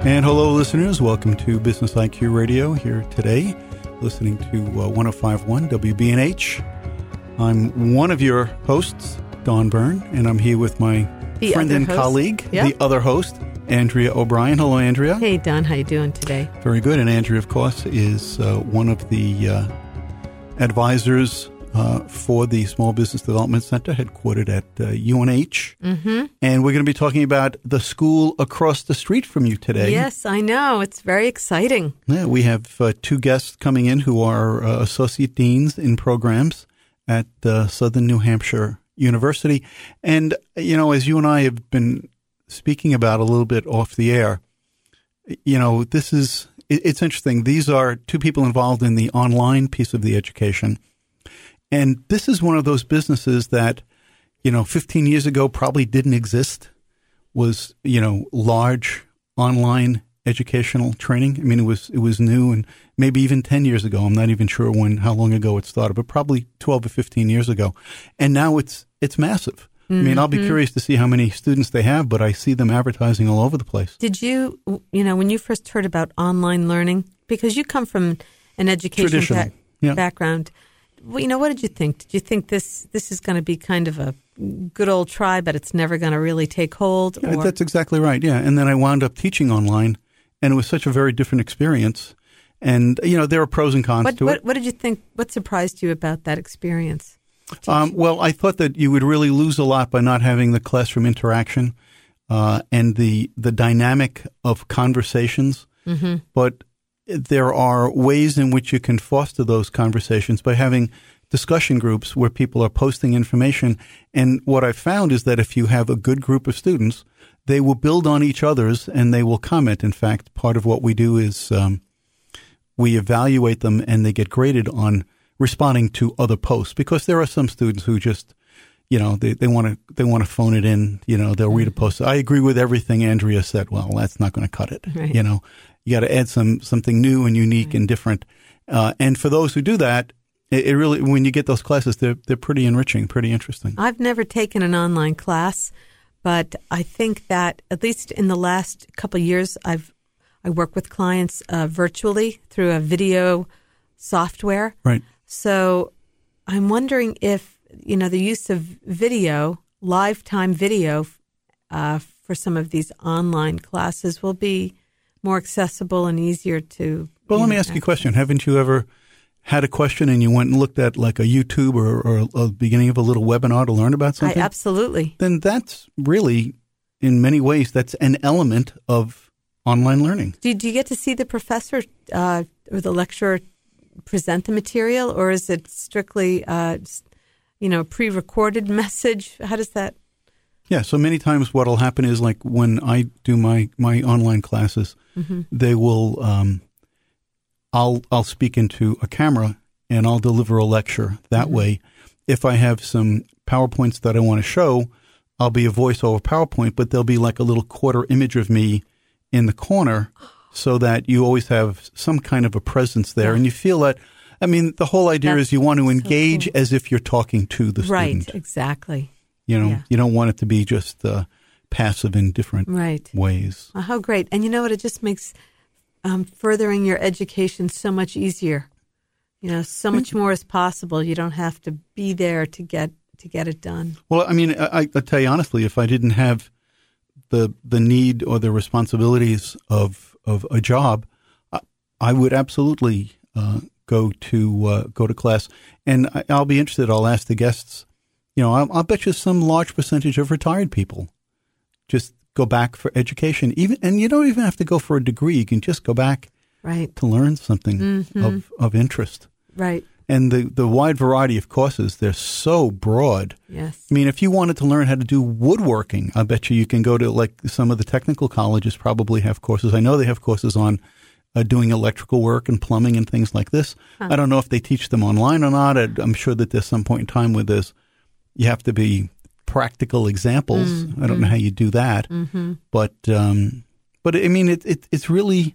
And hello, listeners. Welcome to Business IQ Radio here today, listening to 105.1 WBNH. I'm one of your hosts, Don Byrne, and I'm here with my friend and colleague, the other host, Andrea O'Brien. Hello, Andrea. Hey, Don. How you doing today? Very good. And Andrea, of course, is one of the advisors for the Small Business Development Center, headquartered at UNH. Mm-hmm. And we're going to be talking about the school across the street from you today. Yes, I know. It's very exciting. Yeah, we have two guests coming in who are associate deans in programs at Southern New Hampshire University. And, you know, as you and I have been speaking about a little bit off the air, you know, it's interesting. These are two people involved in the online piece of the education. And this is one of those businesses that, you know, 15 years ago probably didn't exist, was, you know, large online educational training. I mean, it was new, and maybe even 10 years ago. I'm not even sure how long ago it started, but probably 12 or 15 years ago. And now it's massive. Mm-hmm. I mean, I'll be curious to see how many students they have, but I see them advertising all over the place. Did you when you first heard about online learning, because you come from an education background, well, you know, what did you think? Did you think this is going to be kind of a good old try, but it's never going to really take hold? Yeah, that's exactly right, yeah. And then I wound up teaching online, and it was such a very different experience. And, you know, there are pros and cons to it. What did you think? What surprised you about that experience? Well, I thought that you would really lose a lot by not having the classroom interaction and the dynamic of conversations. Mm-hmm. But there are ways in which you can foster those conversations by having discussion groups where people are posting information. And what I found is that if you have a good group of students, they will build on each other's and they will comment. In fact, part of what we do is we evaluate them, and they get graded on responding to other posts, because there are some students who just, you know, they want to phone it in. You know, they'll read a post. I agree with everything Andrea said. Well, that's not going to cut it. Right. You know, you got to add something new and unique and different. And for those who do that, it really, when you get those classes, they're pretty enriching, pretty interesting. I've never taken an online class, but I think that at least in the last couple of years, I work with clients virtually through a video software. Right. So I'm wondering if, you know, the use of video, lifetime video, for some of these online classes will be more accessible and easier to. Well, let me ask you a question. Haven't you ever had a question and you went and looked at like a YouTube or a beginning of a little webinar to learn about something? Absolutely. Then that's really, in many ways, that's an element of online learning. Do you get to see the professor or the lecturer present the material, or is it strictly, pre-recorded message? How does that? Yeah, so many times what will happen is, like when I do my online classes, mm-hmm. they will, I'll speak into a camera and I'll deliver a lecture that mm-hmm. way. If I have some PowerPoints that I want to show, I'll be a voice over PowerPoint, but there'll be like a little quarter image of me in the corner, so that you always have some kind of a presence there. Yeah. And you feel that, I mean, the whole idea is you want to engage so cool. as if you're talking to the student. Right, exactly. You know, you don't want it to be just passive in different ways. Well, how great. And you know what? It just makes furthering your education so much easier. You know, so much more is possible. You don't have to be there to get it done. Well, I mean, I tell you honestly, if I didn't have the need or the responsibilities of a job, I would absolutely go to class. And I'll be interested. I'll ask the guests. You know, I'll bet you some large percentage of retired people just go back for education. And you don't even have to go for a degree. You can just go back to learn something mm-hmm. of interest. Right. And the wide variety of courses, they're so broad. Yes. I mean, if you wanted to learn how to do woodworking, I bet you can go to, like, some of the technical colleges probably have courses. I know they have courses on doing electrical work and plumbing and things like this. Huh. I don't know if they teach them online or not. I'm sure that there's some point in time where you have to be practical examples. Mm-hmm. I don't know how you do that. Mm-hmm. But I mean, it's really...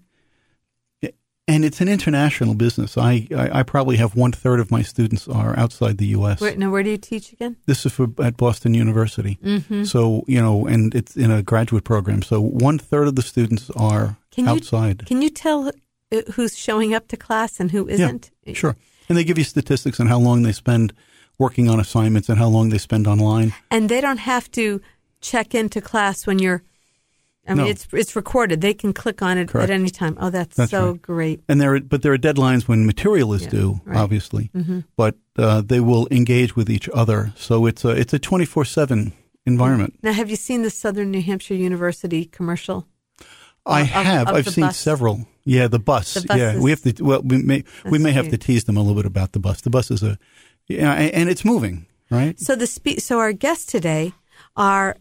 And it's an international business. I probably have 1/3 of my students are outside the U.S. Where do you teach again? This is at Boston University. Mm-hmm. So, you know, and it's in a graduate program. So 1/3 of the students are outside. Can you tell who's showing up to class and who isn't? Yeah, sure. And they give you statistics on how long they spend working on assignments and how long they spend online. And they don't have to check into class when you're. It's recorded. They can click on it at any time. Oh, that's so right. Great. And there are deadlines when material is due, obviously. Mm-hmm. But they will engage with each other. So it's a 24/7 environment. Now, have you seen the Southern New Hampshire University commercial? I have. I've seen several. Yeah, the bus. We have to. Well, we may have to tease them a little bit about the bus. The bus is and it's moving, right? So so our guests today are.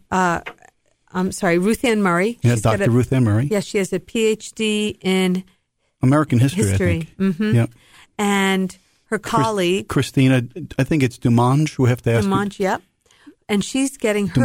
Ruth Ann Murray. Yeah, Dr. Ruth Ann Murray. Yeah, she has a PhD in American history. I think. Mm-hmm. Yep. And her colleague Christina, I think it's Dumange. We have to ask. Dumange, yep. And she's getting her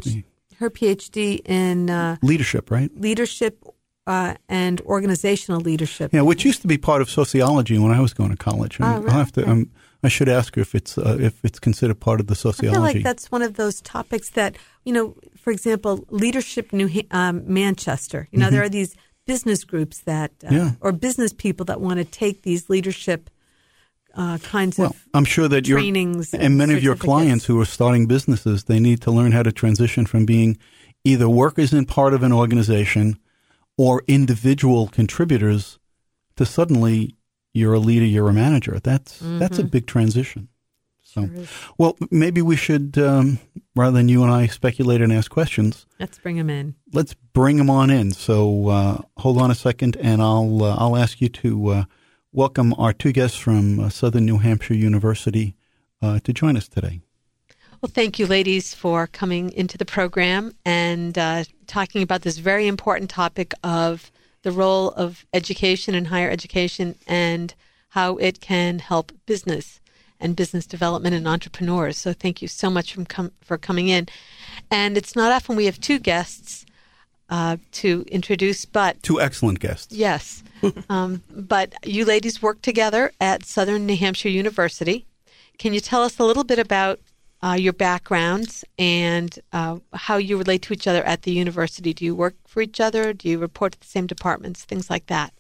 PhD in leadership, right? Leadership and organizational leadership. Yeah, which used to be part of sociology when I was going to college. I'll have to. I should ask her if it's considered part of the sociology. I feel like that's one of those topics that, for example, Leadership Manchester. Mm-hmm. There are these business groups that, or business people that want to take these leadership kinds of I'm sure that trainings and many of your clients who are starting businesses, they need to learn how to transition from being either workers in part of an organization or individual contributors to suddenly you're a leader, you're a manager. That's a big transition. So, sure is. Well, maybe we should, rather than you and I speculate and ask questions, let's bring them in. Let's bring them on in. So, hold on a second, and I'll ask you to welcome our two guests from Southern New Hampshire University to join us today. Well, thank you, ladies, for coming into the program and talking about this very important topic of the role of education and higher education and how it can help business and business development and entrepreneurs. So thank you so much for coming in. And it's not often we have two guests to introduce, but... Two excellent guests. Yes. But you ladies work together at Southern New Hampshire University. Can you tell us a little bit about your backgrounds and how you relate to each other at the university? Do you work for each other? Do you report to the same departments? Things like that.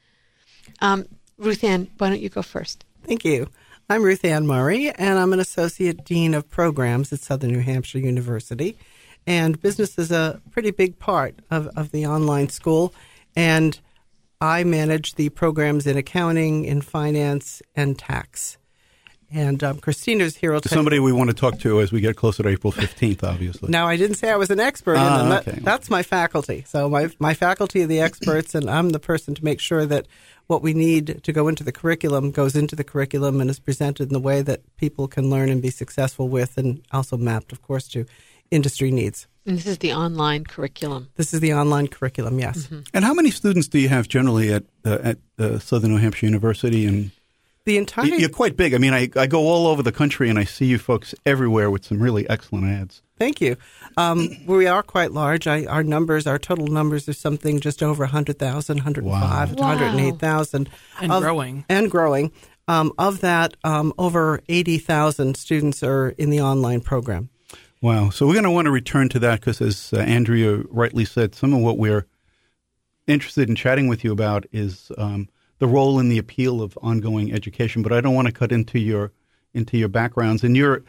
Ruth Ann, why don't you go first? Thank you. I'm Ruth Ann Murray, and I'm an Associate Dean of Programs at Southern New Hampshire University. And business is a pretty big part of the online school. And I manage the programs in accounting, in finance, and tax. And Christina's here. Somebody we want to talk to as we get closer to April 15th, obviously. No, I didn't say I was an expert in them. Okay. That's my faculty. So my faculty are the experts, and I'm the person to make sure that what we need to go into the curriculum goes into the curriculum and is presented in the way that people can learn and be successful with, and also mapped, of course, to industry needs. And this is the online curriculum. This is the online curriculum, yes. Mm-hmm. And how many students do you have generally at Southern New Hampshire University? And the entire... You're quite big. I mean, I go all over the country and I see you folks everywhere with some really excellent ads. Thank you. We are quite large. Our total numbers are something just over 100,000, 105 to 108,000. And growing. And growing. Of that, over 80,000 students are in the online program. Wow. So we're going to want to return to that because, as Andrea rightly said, some of what we're interested in chatting with you about is the role and the appeal of ongoing education. But I don't want to cut into your backgrounds. And you're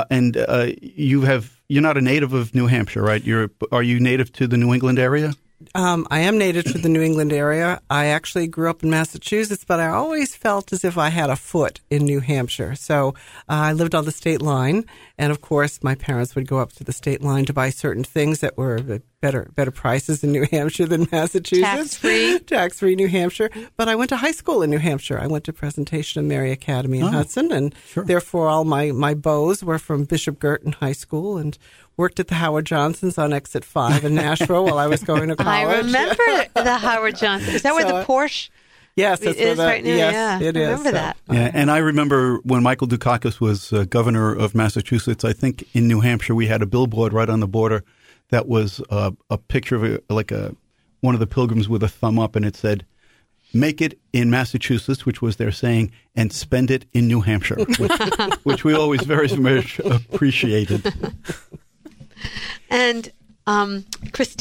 not a native of New Hampshire, right? Are you native to the New England area? I am native to the New England area. I actually grew up in Massachusetts, but I always felt as if I had a foot in New Hampshire. So I lived on the state line, and of course my parents would go up to the state line to buy certain things that were better prices in New Hampshire than Massachusetts. Tax-free New Hampshire. But I went to high school in New Hampshire. I went to Presentation and Mary Academy in Hudson, and therefore all my beaux were from Bishop Girton High School, and worked at the Howard Johnsons on Exit 5 in Nashville while I was going to college. I remember the Howard Johnsons. Is that where the Porsche Yes, that's is right now? Yes, it is. I remember that. Yeah, and I remember when Michael Dukakis was governor of Massachusetts, I think in New Hampshire we had a billboard right on the border that was a picture of one of the pilgrims with a thumb up, and it said, "Make it in Massachusetts," which was their saying, "and spend it in New Hampshire," which we always very much appreciated. And Christine,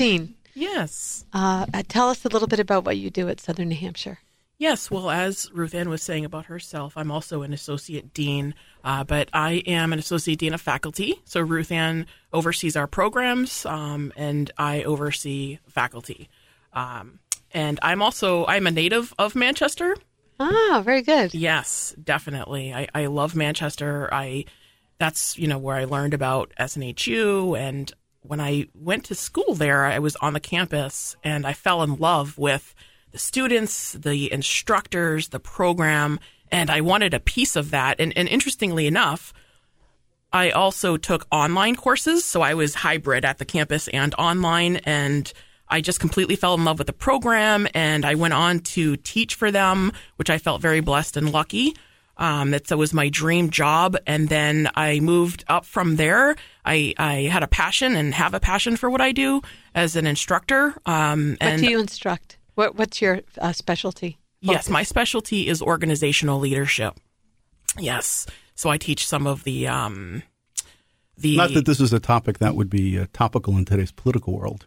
Yes. Tell us a little bit about what you do at Southern New Hampshire. Yes, well, as Ruth Ann was saying about herself, I'm also an associate dean, but I am an associate dean of faculty. So Ruth Ann oversees our programs, and I oversee faculty. And I'm a native of Manchester. Ah, very good. Yes, definitely. I love Manchester. That's where I learned about SNHU, and when I went to school there, I was on the campus, and I fell in love with the students, the instructors, the program, and I wanted a piece of that. And interestingly enough, I also took online courses, so I was hybrid at the campus and online, and I just completely fell in love with the program, and I went on to teach for them, which I felt very blessed and lucky. That was my dream job, and then I moved up from there. I had a passion and have a passion for what I do as an instructor. What do you instruct? What's your specialty? Yes, my specialty is organizational leadership. Yes. So I teach some of the Not that this is a topic that would be topical in today's political world.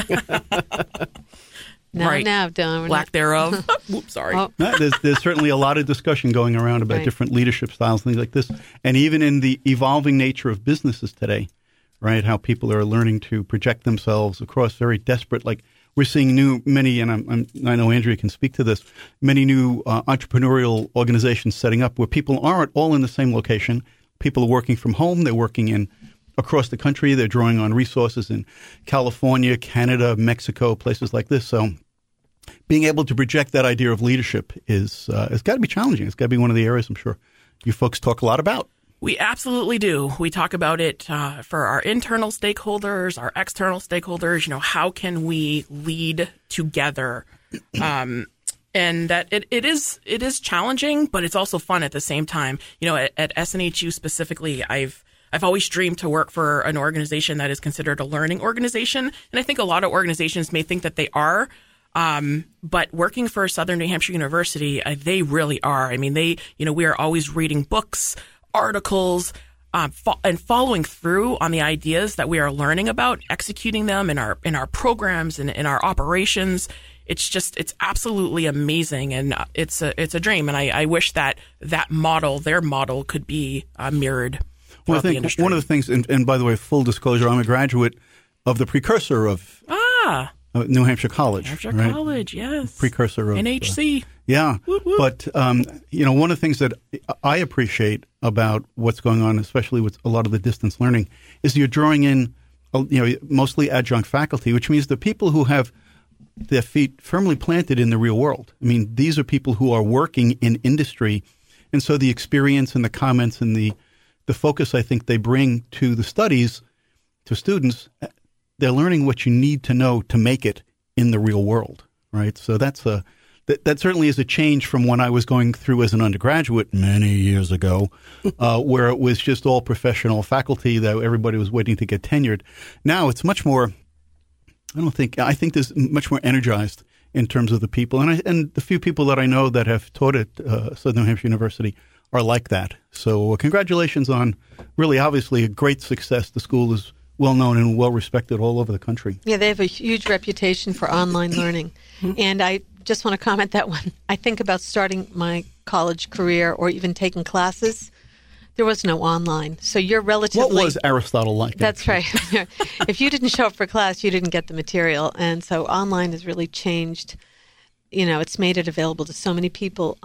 No, don't. Lack thereof. Oops, sorry. Oh. There's certainly a lot of discussion going around about different leadership styles, things like this. And even in the evolving nature of businesses today, right, how people are learning to project themselves across very desperate, like we're seeing many, and I know Andrea can speak to this, many new entrepreneurial organizations setting up where people aren't all in the same location. People are working from home. They're working across the country. They're drawing on resources in California, Canada, Mexico, places like this. So being able to project that idea of leadership it's got to be challenging. It's got to be one of the areas I'm sure you folks talk a lot about. We absolutely do. We talk about it for our internal stakeholders, our external stakeholders. How can we lead together? And that it is challenging, but it's also fun at the same time. At SNHU specifically, I've always dreamed to work for an organization that is considered a learning organization, and I think a lot of organizations may think that they are. But working for Southern New Hampshire University, they really are. I mean, we are always reading books, articles, and following through on the ideas that we are learning about, executing them in our programs and in our operations. It's absolutely amazing, and it's a dream. And I wish that their model could be mirrored. Well, I think the industry. One of the things, and by the way, full disclosure, I'm a graduate of the precursor of New Hampshire College. New Hampshire College, yes. Precursor of NHC. Yeah. Woot, woot. But, one of the things that I appreciate about what's going on, especially with a lot of the distance learning, is you're drawing in, mostly adjunct faculty, which means the people who have their feet firmly planted in the real world. I mean, these are people who are working in industry. And so the experience and the comments and the focus I think they bring to the studies, to students, they're learning what you need to know to make it in the real world, right? So that certainly is a change from when I was going through as an undergraduate many years ago, where it was just all professional faculty that everybody was waiting to get tenured. Now it's much more, I think there's much more energized in terms of the people. And the few people that I know that have taught at Southern New Hampshire University are like that. So congratulations on really obviously a great success. The school is well known and well respected all over the country. Yeah, they have a huge reputation for online learning. And I just want to comment that when I think about starting my college career or even taking classes, there was no online. So you're relatively... What was Aristotle like? That's right. If you didn't show up for class, you didn't get the material. And so online has really changed. It's made it available to so many people.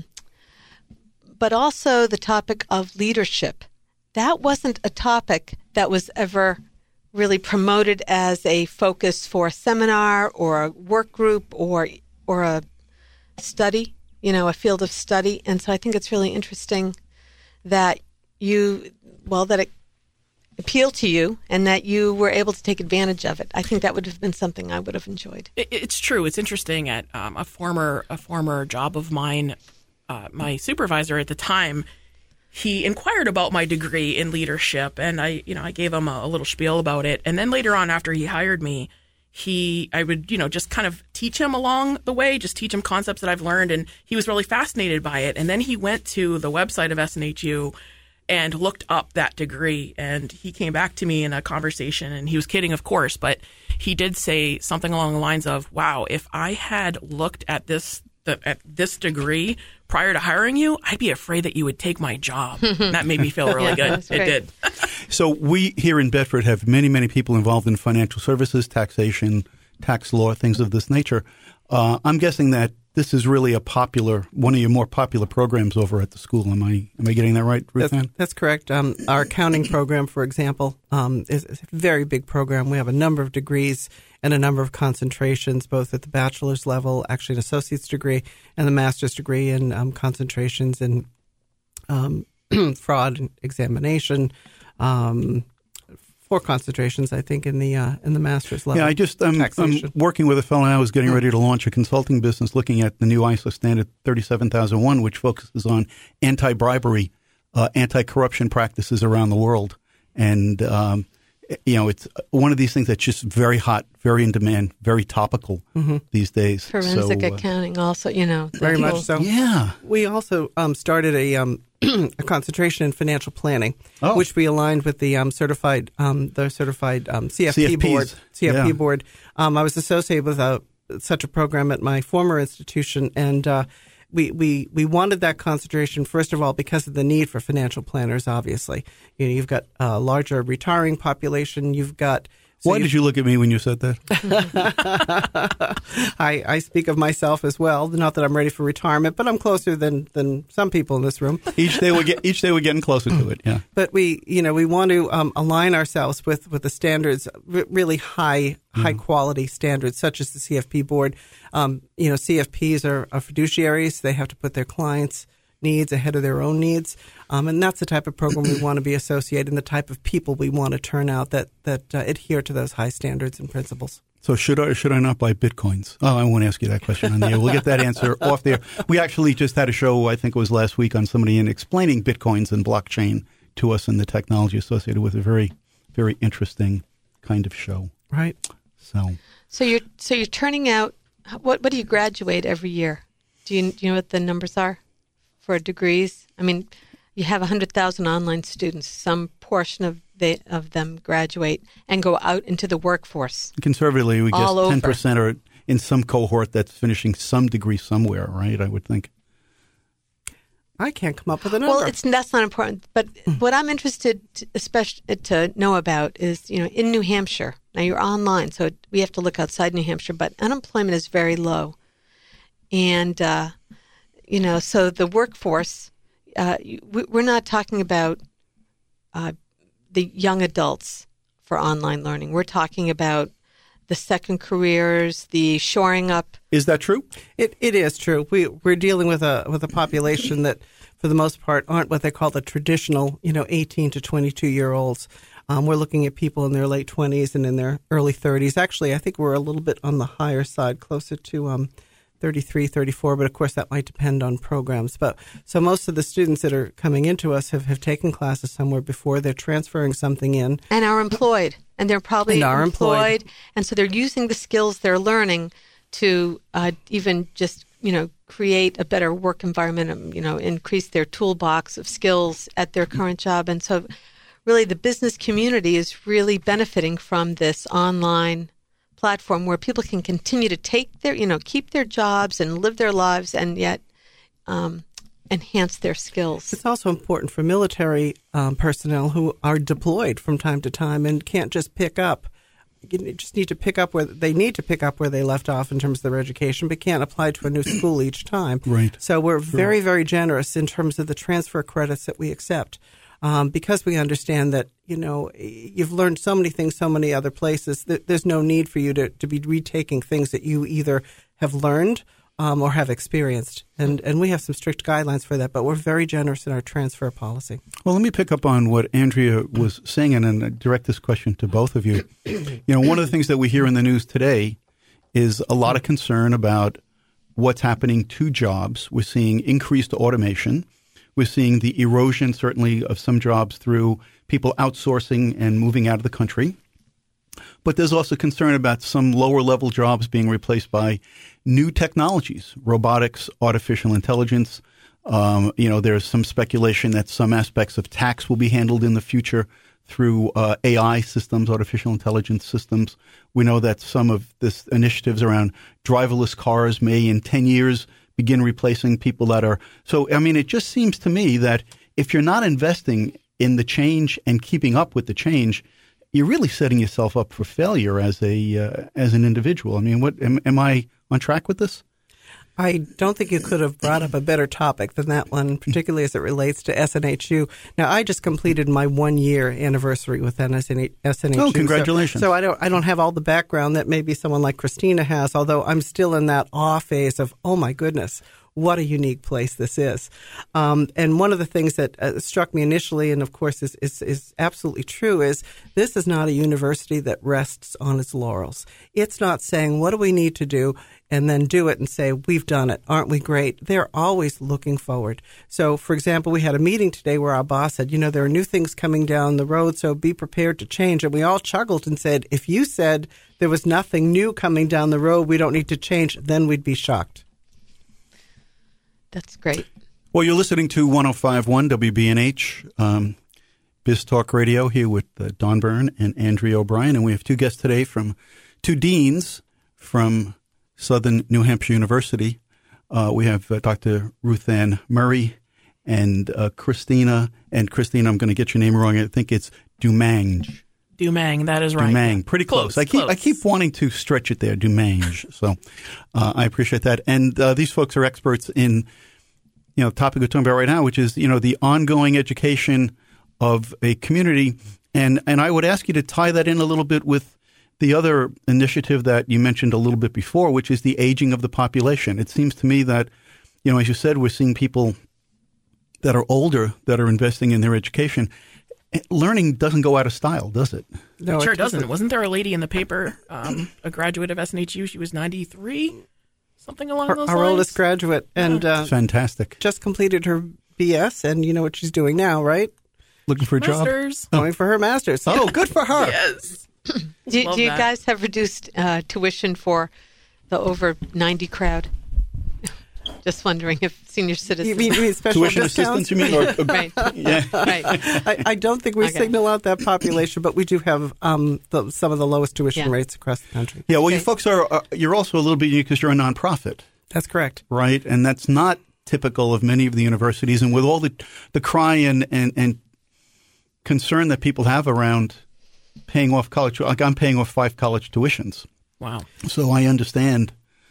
But also the topic of leadership. That wasn't a topic that was ever really promoted as a focus for a seminar or a work group or a study, a field of study. And so I think it's really interesting that that it appealed to you and that you were able to take advantage of it. I think that would have been something I would have enjoyed. It's true. It's interesting. At a former job of mine, my supervisor at the time, he inquired about my degree in leadership, and I gave him a little spiel about it. And then later on, after he hired me, I would, just kind of teach him along the way, just teach him concepts that I've learned. And he was really fascinated by it. And then he went to the website of SNHU and looked up that degree. And he came back to me in a conversation, and he was kidding, of course, but he did say something along the lines of, wow, if I had looked at this degree prior to hiring you, I'd be afraid that you would take my job. That made me feel really good. It did. So we here in Bedford have many, many people involved in financial services, taxation, tax law, things of this nature. I'm guessing that this is really one of your more popular programs over at the school. Am I getting that right, Ruth Ann? That's correct. Our accounting program, for example, is a very big program. We have a number of degrees and a number of concentrations, both at the bachelor's level, actually an associate's degree, and the master's degree, and concentrations in fraud and examination. 4 concentrations, I think, in the master's level. Yeah, I'm working with a fellow now who's getting ready to launch a consulting business looking at the new ISO standard 37001, which focuses on anti-bribery, anti-corruption practices around the world. And, it's one of these things that's just very hot, very in demand, very topical these days. Forensic accounting also, Very much so. Yeah. We also started a concentration in financial planning, which we aligned with the certified CFP board. CFP board. I was associated with such a program at my former institution, and we wanted that concentration first of all because of the need for financial planners. Obviously, you've got a larger retiring population. You've got. Why did you look at me when you said that? I speak of myself as well. Not that I'm ready for retirement, but I'm closer than some people in this room. Each day we're getting closer to it. Yeah. But we want to align ourselves with the standards, really high quality standards, such as the CFP board. CFPs are fiduciaries. They have to put their clients' needs ahead of their own needs. And that's the type of program we want to be associated and the type of people we want to turn out that adhere to those high standards and principles. So should I not buy Bitcoins? Oh, I won't ask you that question on the air. We'll get that answer off there. We actually just had a show, I think it was last week, on somebody explaining Bitcoins and blockchain to us and the technology associated with a very, very interesting kind of show. Right. So you're turning out, what do you graduate every year? Do you know what the numbers are for degrees? I mean, you have 100,000 online students. Some portion of them graduate and go out into the workforce. Conservatively, we guess 10% are in some cohort that's finishing some degree somewhere, right? I would think. I can't come up with a number. Well, that's not important. But what I'm interested to know about is, in New Hampshire. Now, you're online, so we have to look outside New Hampshire, but unemployment is very low. And, so the workforce, we're not talking about the young adults for online learning. We're talking about the second careers, the shoring up. Is that true? It is true. We're dealing with a population that, for the most part, aren't what they call the traditional, 18 to 22-year-olds. We're looking at people in their late 20s and in their early 30s. Actually, I think we're a little bit on the higher side, closer to 33, 34, but of course that might depend on programs. But so most of the students that are coming into us have taken classes somewhere before. They're transferring something in. And are employed. And they're probably employed. And so they're using the skills they're learning to even just, create a better work environment, increase their toolbox of skills at their current job. And so really the business community is really benefiting from this online platform where people can continue to take their, keep their jobs and live their lives and yet enhance their skills. It's also important for military personnel who are deployed from time to time and can't just pick up. You just need to pick up where they left off in terms of their education, but can't apply to a new school each time. Right. So we're very, very generous in terms of the transfer credits that we accept. Because we understand that, you've learned so many things, so many other places, that there's no need for you to be retaking things that you either have learned or have experienced. And we have some strict guidelines for that, but we're very generous in our transfer policy. Well, let me pick up on what Andrea was saying and direct this question to both of you. One of the things that we hear in the news today is a lot of concern about what's happening to jobs. We're seeing increased automation. We're seeing the erosion, certainly, of some jobs through people outsourcing and moving out of the country. But there's also concern about some lower-level jobs being replaced by new technologies, robotics, artificial intelligence. There's some speculation that some aspects of tax will be handled in the future through AI systems, artificial intelligence systems. We know that some of this initiatives around driverless cars may in 10 years begin replacing people that are. So, I mean, it just seems to me that if you're not investing in the change and keeping up with the change, you're really setting yourself up for failure as an individual. I mean, what am I on track with this? I don't think you could have brought up a better topic than that one, particularly as it relates to SNHU. Now, I just completed my 1-year anniversary with SNHU. Oh, congratulations. So I don't have all the background that maybe someone like Christina has, although I'm still in that awe phase of, oh my goodness, what a unique place this is. And one of the things that struck me initially, and of course is absolutely true, is this is not a university that rests on its laurels. It's not saying, what do we need to do, and then do it and say, we've done it. Aren't we great? They're always looking forward. So, for example, we had a meeting today where our boss said, there are new things coming down the road, so be prepared to change. And we all chuckled and said, if you said there was nothing new coming down the road, we don't need to change, then we'd be shocked. That's great. Well, you're listening to 105.1 WBNH, Biz Talk Radio, here with Dawn Byrne and Andrea O'Brien. And we have two guests today from two deans from Southern New Hampshire University. We have Dr. Ruth Ann Murray and Christina. And Christina, I'm going to get your name wrong. I think it's Dumange. Dumange, that is right. Dumange, pretty close. I keep wanting to stretch it there, Dumange. So I appreciate that. And these folks are experts in, the topic we're talking about right now, which is, the ongoing education of a community. And I would ask you to tie that in a little bit with the other initiative that you mentioned a little bit before, which is the aging of the population. It seems to me that, as you said, we're seeing people that are older that are investing in their education. Learning doesn't go out of style, does it? No, it sure doesn't. Wasn't there a lady in the paper, a graduate of SNHU? She was 93, something along those lines? Our oldest graduate. And fantastic. Just completed her BS, and you know what she's doing now, right? Looking for a job? Going for her master's. Oh, good for her. Yes. Do you guys have reduced tuition for the over 90 crowd? Just wondering if senior citizens... You mean special tuition discounts? assistance, you mean? Or, right. Yeah. Right. I don't think we signal out that population, but we do have some of the lowest tuition rates across the country. Yeah, well, you folks you're also a little bit unique because you're a nonprofit. That's correct. Right, and that's not typical of many of the universities. And with all the cry and concern that people have around paying off college, like I'm paying off 5 college tuitions. Wow. So I understand,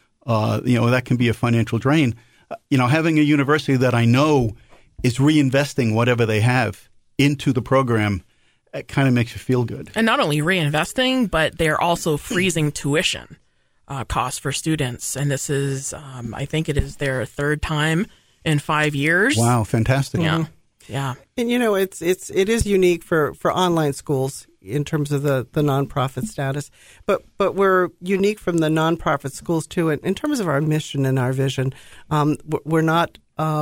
that can be a financial drain. Having a university that I know is reinvesting whatever they have into the program, it kind of makes you feel good. And not only reinvesting, but they're also freezing tuition costs for students. And this is, I think it is their 3rd time in 5 years. Wow, fantastic. Yeah. Yeah. And it is unique for online schools in terms of the nonprofit status, but we're unique from the nonprofit schools too. And in terms of our mission and our vision, we're not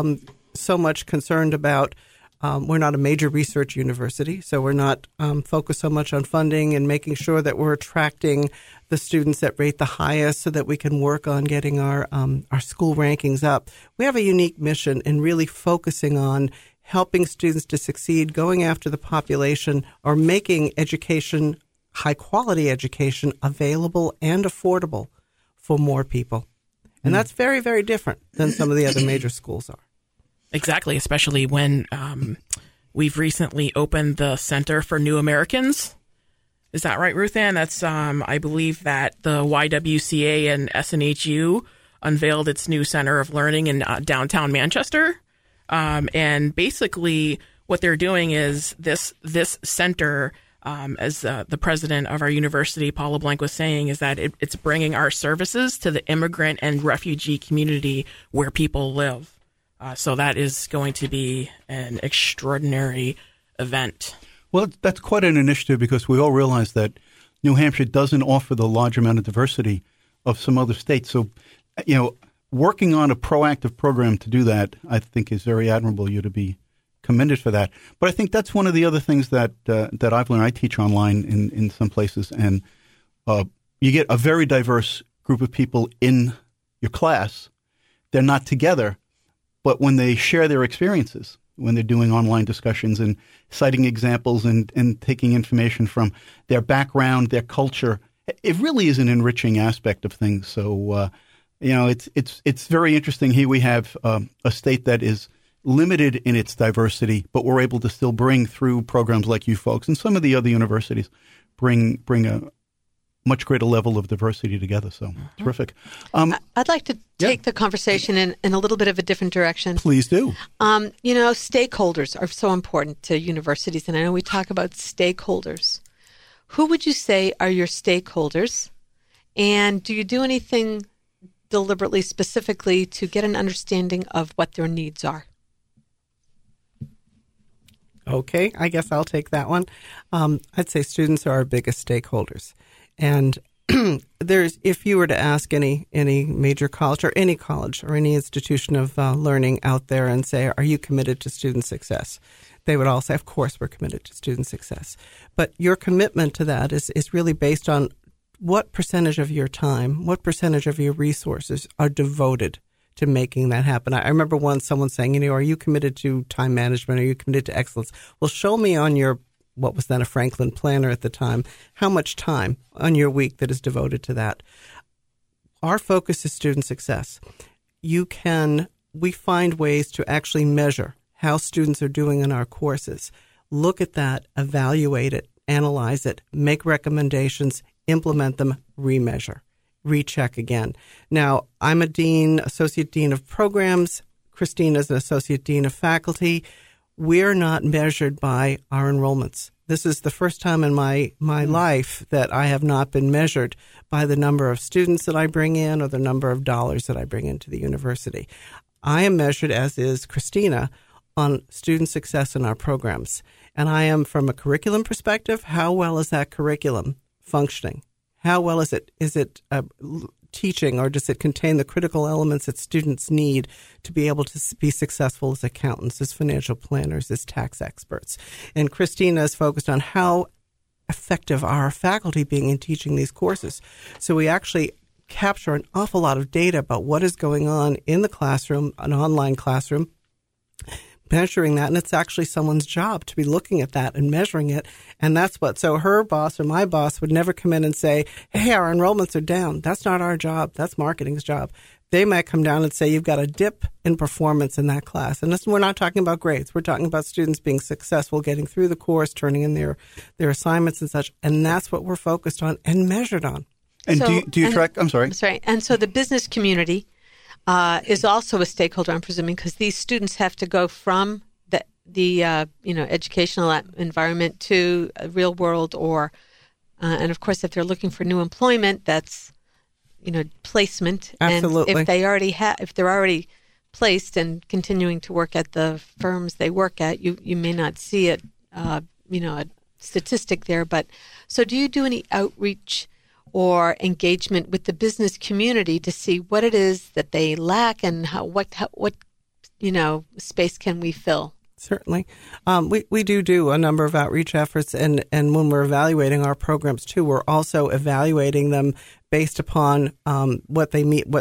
so much concerned about. We're not a major research university, so we're not focused so much on funding and making sure that we're attracting the students that rate the highest, so that we can work on getting our school rankings up. We have a unique mission in really focusing on helping students to succeed, going after the population, or making education, high-quality education, available and affordable for more people. And that's very, very different than some of the other major schools are. Exactly, especially when we've recently opened the Center for New Americans. Is that right, Ruth Ann? That's, I believe that the YWCA and SNHU unveiled its new Center of Learning in downtown Manchester. And basically what they're doing is this center, as the president of our university, Paula Blank, was saying, is that it's bringing our services to the immigrant and refugee community where people live. So that is going to be an extraordinary event. Well, that's quite an initiative because we all realize that New Hampshire doesn't offer the large amount of diversity of some other states. So, working on a proactive program to do that, I think, is very admirable. You to be commended for that. But I think that's one of the other things that I've learned. I teach online in some places, and you get a very diverse group of people in your class. They're not together, but when they share their experiences, they're doing online discussions and citing examples and taking information from their background, their culture. It really is an enriching aspect of things. So, it's very interesting. Here we have a state that is limited in its diversity, but we're able to still bring through programs like you folks and some of the other universities bring a much greater level of diversity together. So terrific. I'd like to take the conversation in a little bit of a different direction. Please do. Stakeholders are so important to universities, and I know we talk about stakeholders. Who would you say are your stakeholders? And do you do anything deliberately, specifically, to get an understanding of what their needs are? Okay, I guess I'll take that one. I'd say students are our biggest stakeholders. And if you were to ask any major college or any institution of learning out there and say, are you committed to student success? They would all say, of course, we're committed to student success. But your commitment to that is really based on what percentage of your time, what percentage of your resources are devoted to making that happen. I remember once someone saying, are you committed to time management? Are you committed to excellence? Well, show me on your, what was then a Franklin planner at the time, how much time on your week that is devoted to that. Our focus is student success. We find ways to actually measure how students are doing in our courses. Look at that, evaluate it, analyze it, make recommendations, implement them, remeasure, recheck again. Now, I'm a dean, associate dean of programs. Christina is an associate dean of faculty. We're not measured by our enrollments. This is the first time in my life that I have not been measured by the number of students that I bring in or the number of dollars that I bring into the university. I am measured, as is Christina, on student success in our programs. And I am, from a curriculum perspective, how well is that curriculum functioning? How well is it teaching, or does it contain the critical elements that students need to be able to be successful as accountants, as financial planners, as tax experts? And Christina is focused on how effective are our faculty being in teaching these courses. So we actually capture an awful lot of data about what is going on in the classroom, an online classroom, measuring that, and it's actually someone's job to be looking at that and measuring it. And so her boss or my boss would never come in and say, hey, our enrollments are down. That's not our job. That's marketing's job. They might come down and say, you've got a dip in performance in that class. And we're not talking about grades. We're talking about students being successful, getting through the course, turning in their assignments and such. And that's what we're focused on and measured on. And do you track? I'm sorry. And so the business community is also a stakeholder, I'm presuming, because these students have to go from the educational environment to a real world, and of course, if they're looking for new employment, that's placement. Absolutely. And if they're already placed and continuing to work at the firms they work at, you may not see it, a statistic there. But so, do you do any outreach or engagement with the business community to see what it is that they lack and what space can we fill? Certainly. We do a number of outreach efforts, and when we're evaluating our programs too, we're also evaluating them based upon what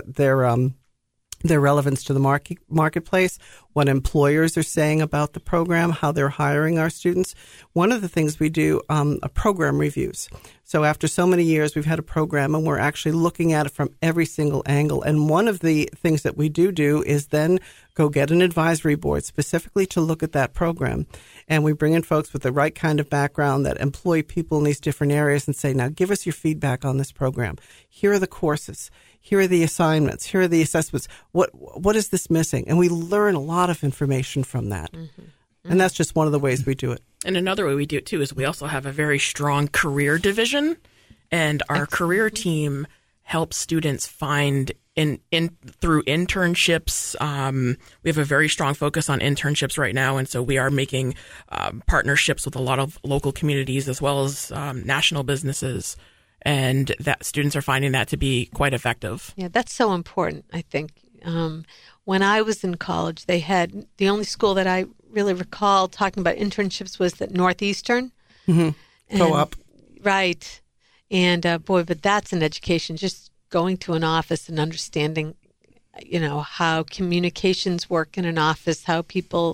their relevance to the marketplace, what employers are saying about the program, how they're hiring our students. One of the things we do are program reviews. So after so many years, we've had a program and we're actually looking at it from every single angle. And one of the things that we do is then go get an advisory board specifically to look at that program. And we bring in folks with the right kind of background that employ people in these different areas and say, now give us your feedback on this program. Here are the courses. Here are the assignments. Here are the assessments. What is this missing? And we learn a lot of information from that. Mm-hmm. And that's just one of the ways we do it. And another way we do it, too, is we also have a very strong career division. And our career team helps students find through internships. We have a very strong focus on internships right now. And so we are making partnerships with a lot of local communities as well as national businesses. And that students are finding that to be quite effective. Yeah, that's so important, I think. When I was in college, they had the only school that I really recall talking about internships was the Northeastern. Mm-hmm. Co-op. Right. And but that's an education, just going to an office and understanding, how communications work in an office, how people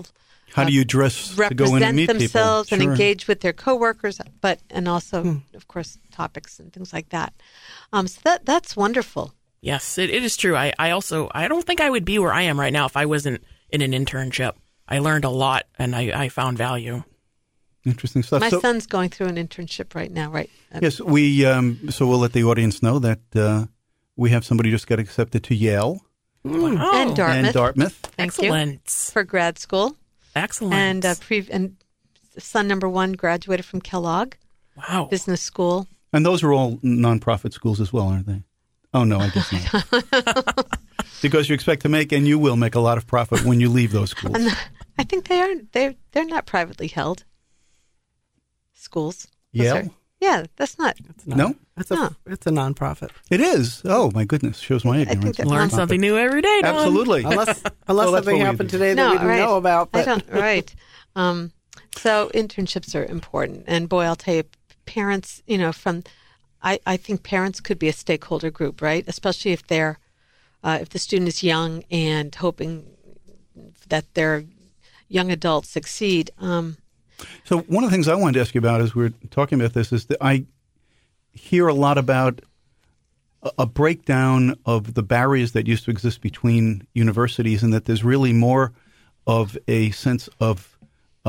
how do you dress to go in and meet people? Represent themselves and engage with their coworkers, and also, of course, topics and things like that. So that's wonderful. Yes, it is true. I don't think I would be where I am right now if I wasn't in an internship. I learned a lot, and I found value. Interesting stuff. My son's going through an internship right now, right? Yes, we. So we'll let the audience know that we have somebody just got accepted to Yale. Wow. And Dartmouth. Thank Excellent. you. For grad school. Excellent. And son number 1 graduated from Kellogg. Wow. Business school. And those are all nonprofit schools as well, aren't they? Oh, no, I guess not. Because you expect to make, and you will make, a lot of profit when you leave those schools. I think they aren't. They're not privately held schools. Yale? Yeah, that's not. No? It's a nonprofit. It is. Oh, my goodness. Shows my ignorance. Learn something new every day, Dawn. Absolutely. Unless something happened today that we didn't know about. But. I don't, right. So internships are important. And boy, I'll tell you, parents, I think parents could be a stakeholder group, right? Especially if if the student is young and hoping that their young adults succeed. So one of the things I wanted to ask you about as we're talking about this is that I hear a lot about a breakdown of the barriers that used to exist between universities, and that there's really more of a sense of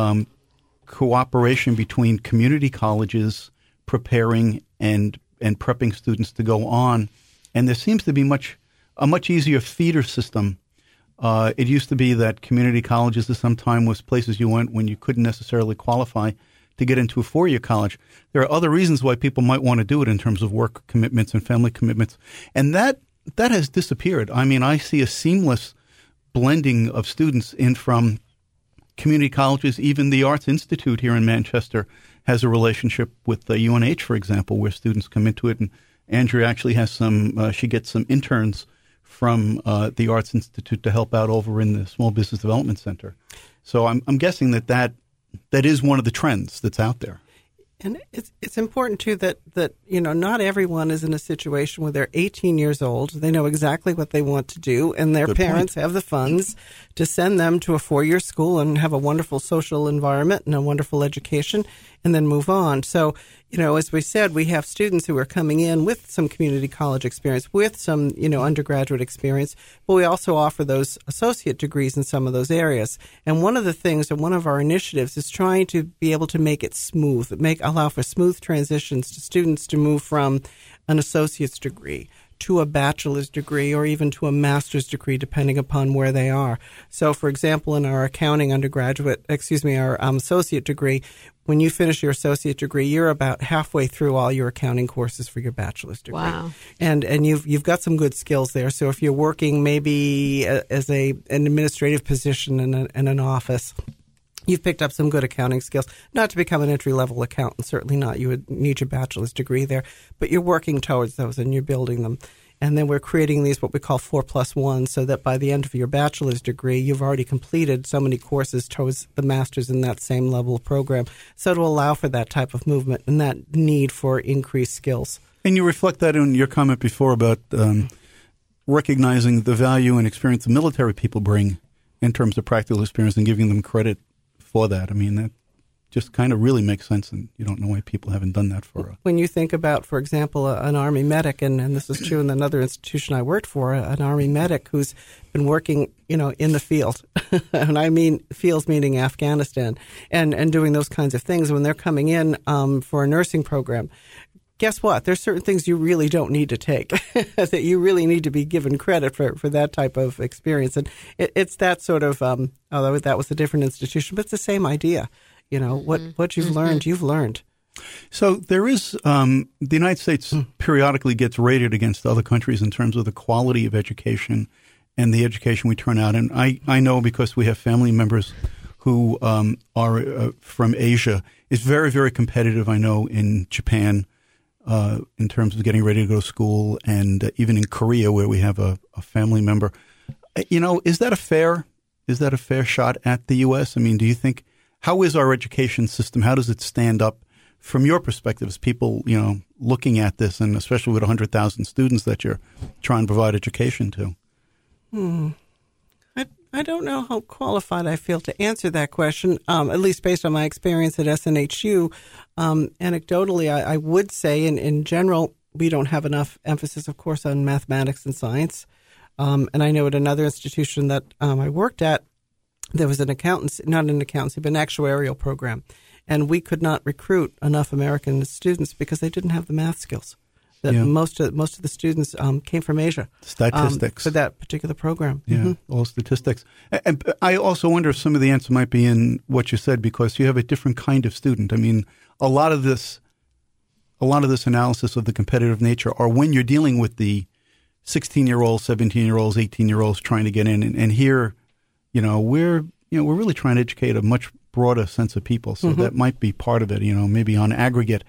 cooperation between community colleges preparing and prepping students to go on. And there seems to be a much easier feeder system. It used to be that community colleges at some time was places you went when you couldn't necessarily qualify to get into a 4-year college. There are other reasons why people might want to do it in terms of work commitments and family commitments. And that has disappeared. I mean, I see a seamless blending of students in from community colleges. Even the Arts Institute here in Manchester has a relationship with the UNH, for example, where students come into it. And Andrea actually has she gets some interns from the Arts Institute to help out over in the Small Business Development Center. So I'm guessing that is one of the trends that's out there. And it's important, too, that not everyone is in a situation where they're 18 years old. They know exactly what they want to do, and their parents have the funds to send them to a 4-year school and have a wonderful social environment and a wonderful education and then move on. So, as we said, we have students who are coming in with some community college experience, with some, undergraduate experience, but we also offer those associate degrees in some of those areas. And one of the things, and one of our initiatives, is trying to be able to make it smooth, allow for smooth transitions to students to move from an associate's degree to a bachelor's degree or even to a master's degree, depending upon where they are. So, for example, in our accounting our associate degree, when you finish your associate degree, you're about halfway through all your accounting courses for your bachelor's degree. Wow. And you've got some good skills there. So if you're working maybe as an administrative position in an office, you've picked up some good accounting skills. Not to become an entry-level accountant, certainly not. You would need your bachelor's degree there. But you're working towards those and you're building them. And then we're creating these what we call 4+1, so that by the end of your bachelor's degree, you've already completed so many courses towards the master's in that same level of program. So to allow for that type of movement and that need for increased skills. And you reflect that in your comment before about recognizing the value and experience the military people bring in terms of practical experience and giving them credit for that. I mean, that just kind of really makes sense, and you don't know why people haven't done that for us. When you think about, for example, an Army medic, and this is true in another institution I worked for, an Army medic who's been working, in the field, and I mean fields meaning Afghanistan, and doing those kinds of things. When they're coming in for a nursing program, guess what? There's certain things you really don't need to take, that you really need to be given credit for that type of experience. And it's that sort of, although that was a different institution, but it's the same idea. What you've learned, you've learned. So there is, the United States periodically gets rated against other countries in terms of the quality of education and the education we turn out. And I know, because we have family members who are from Asia, it's very, very competitive, I know, in Japan in terms of getting ready to go to school, and even in Korea, where we have a family member. Is that a fair shot at the U.S.? I mean, do you think, how is our education system? How does it stand up from your perspective as people, looking at this, and especially with 100,000 students that you're trying to provide education to? I don't know how qualified I feel to answer that question, at least based on my experience at SNHU. Anecdotally, I would say in general, we don't have enough emphasis, of course, on mathematics and science. And I know at another institution that I worked at, there was not an accountancy, but an actuarial program. And we could not recruit enough American students because they didn't have the math skills. Most of the students came from Asia. Statistics. For that particular program. Yeah, mm-hmm. All statistics. And I also wonder if some of the answer might be in what you said, because you have a different kind of student. I mean, a lot of this analysis of the competitive nature are when you're dealing with the 16-year-olds, 17-year-olds, 18-year-olds trying to get in. And here, we're really trying to educate a much broader sense of people. So mm-hmm. that might be part of it, maybe on aggregate,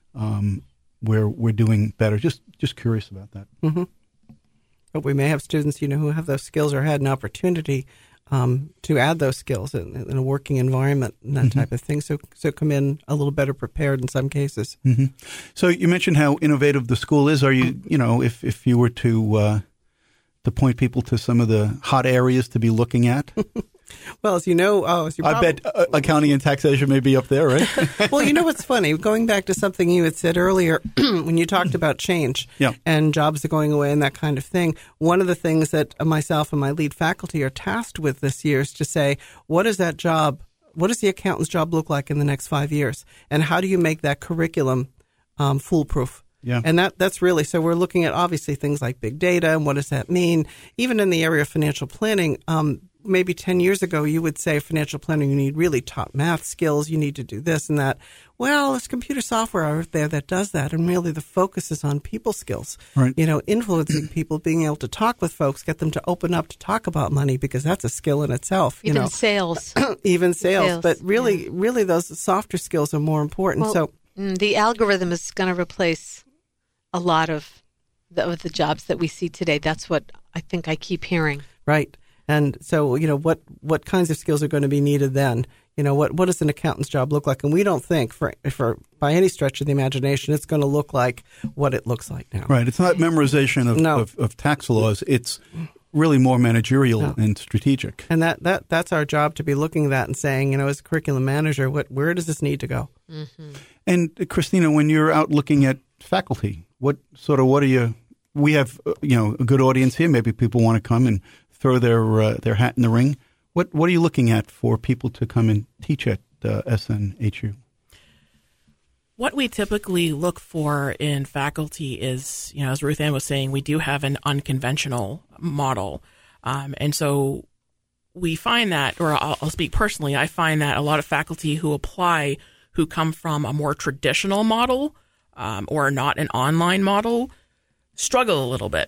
where we're doing better. Just curious about that. Mm-hmm. But we may have students, who have those skills or had an opportunity to add those skills in a working environment and that mm-hmm. type of thing. So come in a little better prepared in some cases. Mm-hmm. So you mentioned how innovative the school is. Are you, if you were to point people to some of the hot areas to be looking at? Well, as you know, I bet accounting and taxation may be up there, right? Well, what's funny? Going back to something you had said earlier when you talked about change and jobs are going away and that kind of thing, one of the things that myself and my lead faculty are tasked with this year is to say, what does the accountant's job look like in the next 5 years? And how do you make that curriculum foolproof? Yeah. And that's really, so we're looking at obviously things like big data and what does that mean? Even in the area of financial planning, maybe 10 years ago, you would say financial planning, you need really top math skills. You need to do this and that. Well, there's computer software out there that does that. And really the focus is on people skills, right. Influencing people, being able to talk with folks, get them to open up to talk about money, because that's a skill in itself. Even sales. Even sales. But really those softer skills are more important. Well, the algorithm is going to replace a lot of the jobs that we see today. That's what I think I keep hearing. Right. And so, what kinds of skills are going to be needed then? What does an accountant's job look like? And we don't think, for by any stretch of the imagination, it's going to look like what it looks like now. Right. It's not memorization of tax laws. It's really more managerial and strategic. And that's our job, to be looking at that and saying, as a curriculum manager, where does this need to go? Mm-hmm. And Christina, when you're out looking at faculty, what are you? We have a good audience here. Maybe people want to come and throw their hat in the ring. What are you looking at for people to come and teach at SNHU? What we typically look for in faculty is, as Ruth Ann was saying, we do have an unconventional model. And so we find that, or I'll speak personally, I find that a lot of faculty who apply, who come from a more traditional model or not an online model, struggle a little bit.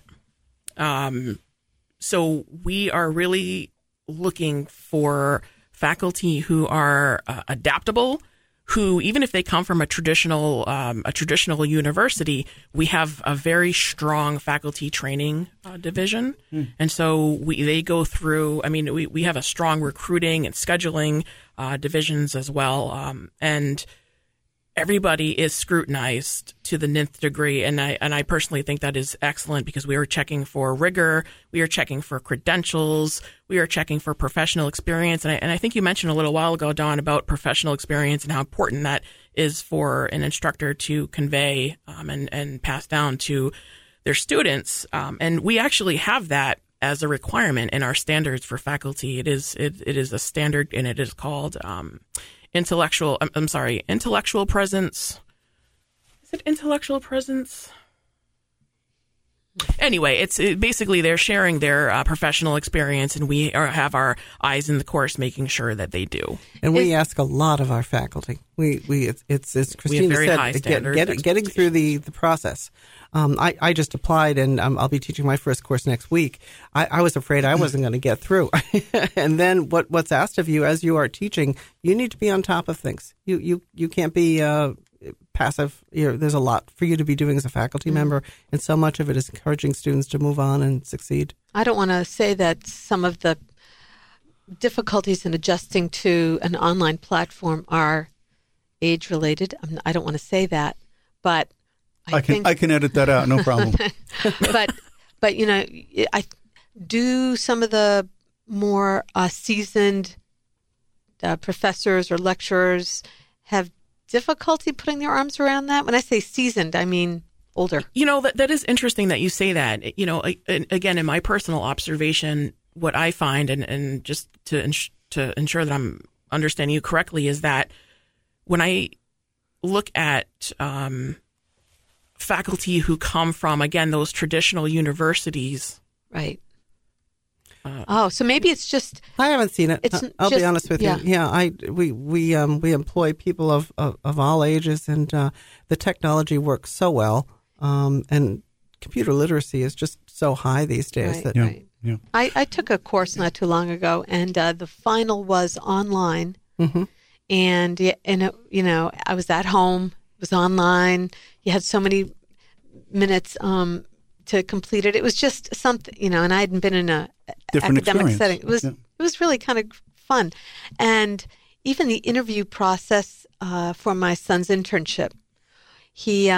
So we are really looking for faculty who are adaptable, who, even if they come from a traditional university, we have a very strong faculty training division. And so they go through, we have a strong recruiting and scheduling divisions as well. And everybody is scrutinized to the nth degree, and I personally think that is excellent, because we are checking for rigor, we are checking for credentials, we are checking for professional experience, and I think you mentioned a little while ago, Dawn, about professional experience and how important that is for an instructor to convey and pass down to their students, and we actually have that as a requirement in our standards for faculty. It is a standard, and it is called intellectual presence. Is it intellectual presence? Anyway, it's basically they're sharing their professional experience, and we have our eyes in the course, making sure that they do. And we ask a lot of our faculty. It's Christina said, getting through the process. I just applied, and I'll be teaching my first course next week. I was afraid I wasn't going to get through. And then what's asked of you as you are teaching, you need to be on top of things. You can't be passive. There's a lot for you to be doing as a faculty member, and so much of it is encouraging students to move on and succeed. I don't want to say that some of the difficulties in adjusting to an online platform are age-related. I don't want to say that, but I can edit that out, no problem. but I do some of the more seasoned professors or lecturers have difficulty putting their arms around that? When I say seasoned, I mean older. That is interesting that you say that. Again, in my personal observation, what I find, and just to ensure that I'm understanding you correctly, is that when I look at faculty who come from, again, those traditional universities. Right. So maybe it's just. I haven't seen it. I'll be honest with you. Yeah, we employ people of all ages, and the technology works so well, and computer literacy is just so high these days. Right. Yeah. I took a course not too long ago, and the final was online, and I was at home. It was online. You had so many minutes to complete it. It was just something, and I hadn't been in a different academic experience. setting. It was really kind of fun, and even the interview process for my son's internship. He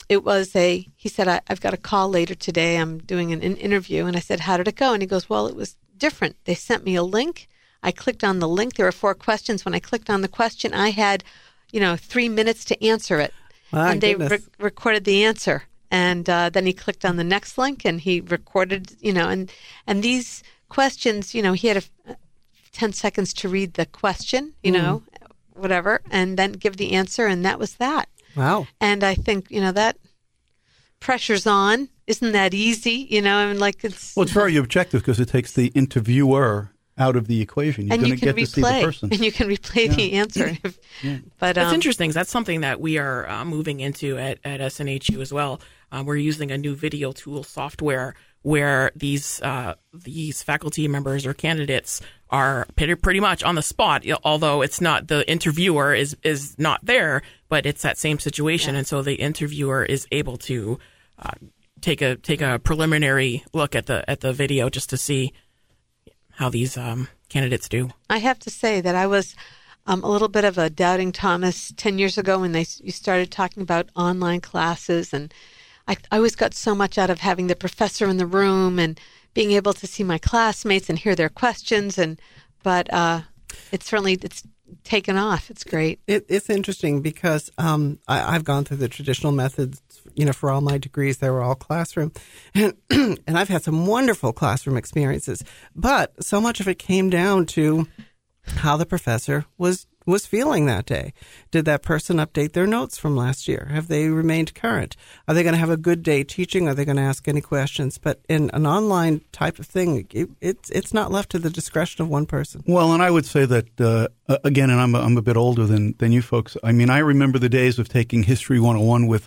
said, I've got a call later today. I'm doing an interview. And I said, how did it go? And he goes, well, it was different. They sent me a link. I clicked on the link. There were 4 questions. When I clicked on the question, I had, 3 minutes to answer it. And they recorded the answer. And then he clicked on the next link and he recorded, and these questions, he had 10 seconds to read the question, whatever, and then give the answer. And that was that. Wow. And I think, that pressure's on. Isn't that easy? It's... Well, it's very objective because it takes the interviewer out of the equation. You're going to get to see the person. And you can replay the answer. But that's interesting. That's something that we are moving into at SNHU as well. We're using a new video tool software where these faculty members or candidates are pretty much on the spot, although it's not, the interviewer is not there, but it's that same situation. Yeah. And so the interviewer is able to take a preliminary look at the video just to see how these candidates do. I have to say that I was a little bit of a doubting Thomas 10 years ago when you started talking about online classes, and I always got so much out of having the professor in the room and being able to see my classmates and hear their questions. But it's taken off. It's great. It's interesting because I've gone through the traditional methods. For all my degrees, they were all classroom, and I've had some wonderful classroom experiences. But so much of it came down to how the professor was feeling that day. Did that person update their notes from last year? Have they remained current? Are they going to have a good day teaching? Are they going to ask any questions? But in an online type of thing, it's not left to the discretion of one person. Well, and I would say that, again, and I'm a bit older than you folks. I mean, I remember the days of taking History 101 with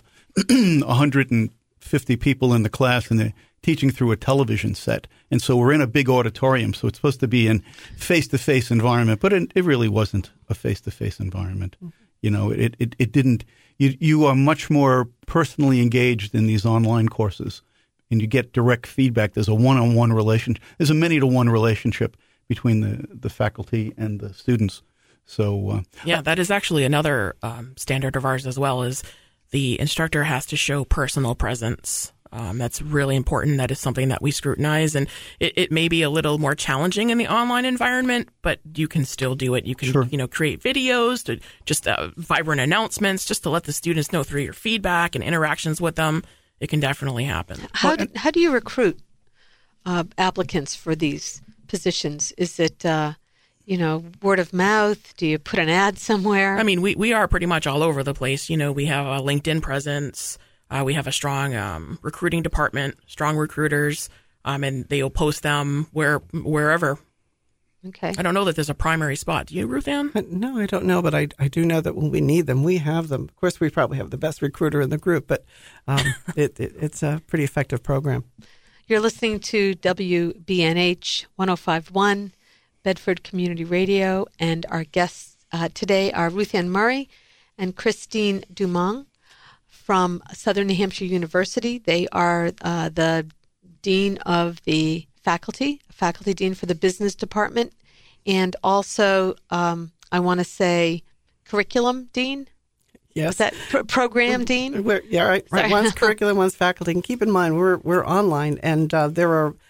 150 people in the class and they're teaching through a television set. And so we're in a big auditorium, so it's supposed to be in face-to-face environment, but it really wasn't a face-to-face environment. It didn't. You are much more personally engaged in these online courses, and you get direct feedback. There's a one-on-one relationship. There's a many-to-one relationship between the faculty and the students. So that is actually another standard of ours as well, is the instructor has to show personal presence. That's really important. That is something that we scrutinize, and it may be a little more challenging in the online environment, but you can still do it. You can, create videos, to just vibrant announcements, just to let the students know through your feedback and interactions with them. It can definitely happen. How do you recruit applicants for these positions? Is it word of mouth? Do you put an ad somewhere? I mean, we are pretty much all over the place. We have a LinkedIn presence. We have a strong recruiting department, strong recruiters, and they'll post them wherever. Okay. I don't know that there's a primary spot. Do you, Ruth Ann? No, I don't know, but I do know that when we need them, we have them. Of course, we probably have the best recruiter in the group, but it's a pretty effective program. You're listening to WBNH 105.1, Bedford Community Radio, and our guests today are Ruth Ann Murray and Christine Dumont from Southern New Hampshire University. They are the dean of the faculty dean for the business department, and also I want to say curriculum dean. Yes, is that program dean? Right. One's curriculum, one's faculty. And keep in mind, we're online, and there are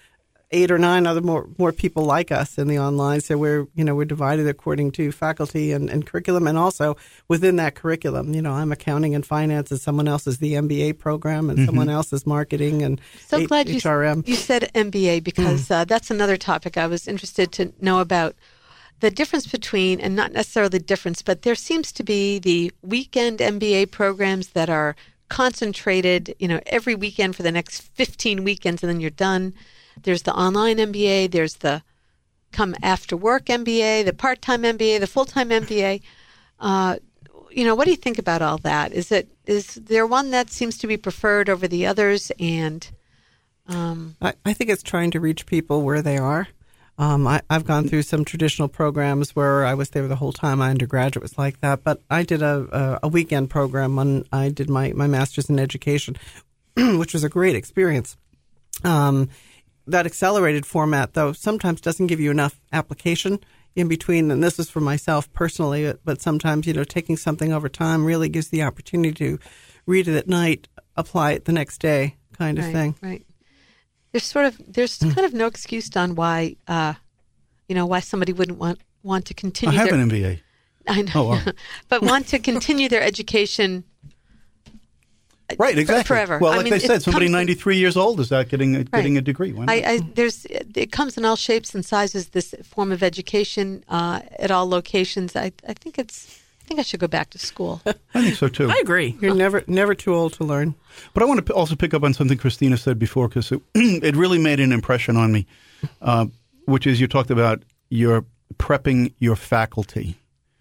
8 or 9 other more people like us in the online. So we're divided according to faculty and curriculum, and also within that curriculum. I'm accounting and finance, and someone else is the MBA program, and someone else is marketing and so glad HRM. You said MBA because that's another topic I was interested to know about. The difference between, and not necessarily the difference, but there seems to be the weekend MBA programs that are concentrated, every weekend for the next 15 weekends, and then you're done. There's the online MBA. There's the come after work MBA, the part-time MBA, the full-time MBA. What do you think about all that? Is there one that seems to be preferred over the others? And I think it's trying to reach people where they are. I've gone through some traditional programs where I was there the whole time. My undergraduate was like that, but I did a weekend program when I did my master's in education, which was a great experience. That accelerated format, though, sometimes doesn't give you enough application in between. And this is for myself personally, but sometimes, taking something over time really gives the opportunity to read it at night, apply it the next day kind of thing. Right. There's kind of no excuse on why, why somebody wouldn't want to continue. I have an MBA. I know, wow. But want to continue their education. Right, exactly. Forever. Well, like they said, somebody 93 years old is out getting a degree. Why not? It comes in all shapes and sizes. This form of education at all locations. I think I should go back to school. I think so too. I agree. You're never too old to learn. But I want to also pick up on something Christina said before, because it really made an impression on me, which is you talked about you're prepping your faculty.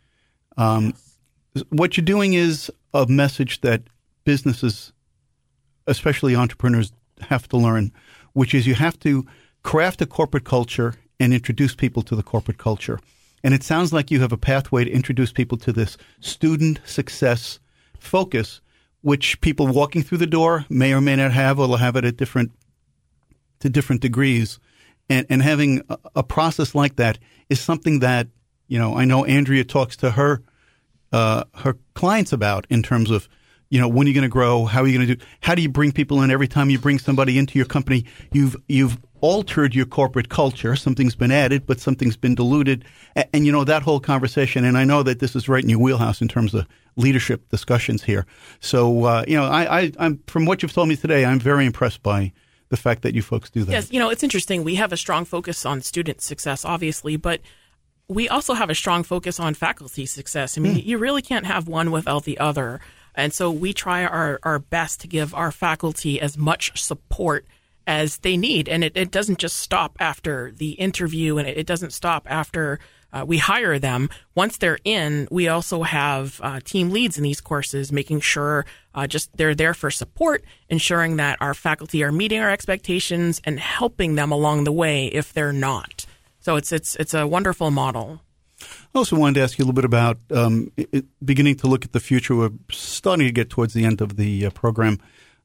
What you're doing is a message that businesses, especially entrepreneurs, have to learn, which is you have to craft a corporate culture and introduce people to the corporate culture. And it sounds like you have a pathway to introduce people to this student success focus, which people walking through the door may or may not have, or will have it at different degrees. And having a process like that is something that, I know Andrea talks to her clients about in terms of, when are you going to grow? How are you going to do? How do you bring people in? Every time you bring somebody into your company, you've altered your corporate culture. Something's been added, but something's been diluted. And that whole conversation. And I know that this is right in your wheelhouse in terms of leadership discussions here. So, I'm from what you've told me today, I'm very impressed by the fact that you folks do that. Yes, it's interesting. We have a strong focus on student success, obviously, but we also have a strong focus on faculty success. I mean, you really can't have one without the other. And so we try our best to give our faculty as much support as they need. And it doesn't just stop after the interview, and it doesn't stop after we hire them. Once they're in, we also have team leads in these courses, making sure they're there for support, ensuring that our faculty are meeting our expectations and helping them along the way if they're not. So it's a wonderful model. I also wanted to ask you a little bit about beginning to look at the future. We're starting to get towards the end of the program.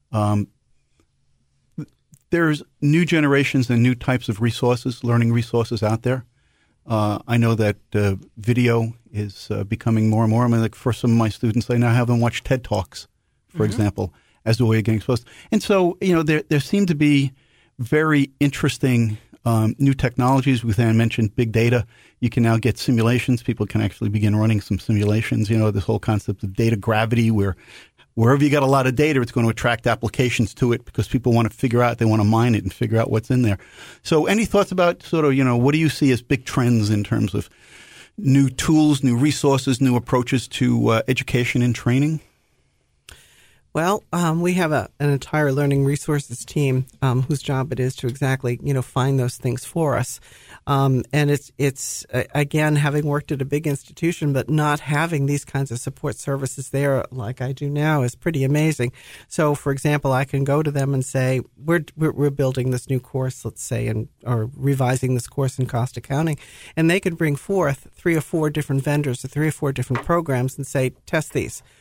There's new generations and new types of resources, learning resources out there. I know that video is becoming more and more. I mean, like for some of my students, I now have them watch TED Talks, for example, as a way of getting exposed. And so, there seem to be very interesting new technologies. We mentioned big data. You can now get simulations. People can actually begin running some simulations. This whole concept of data gravity, where wherever you got a lot of data, it's going to attract applications to it because people want to figure out, they want to mine it and figure out what's in there. So any thoughts about sort of, what do you see as big trends in terms of new tools, new resources, new approaches to education and training? Well, we have an entire learning resources team whose job it is to exactly, find those things for us. And it's again, having worked at a big institution, but not having these kinds of support services there like I do now is pretty amazing. So, for example, I can go to them and say, we're building this new course, let's say, or revising this course in cost accounting. And they can bring forth 3 or 4 different vendors or 3 or 4 different programs and say, test these.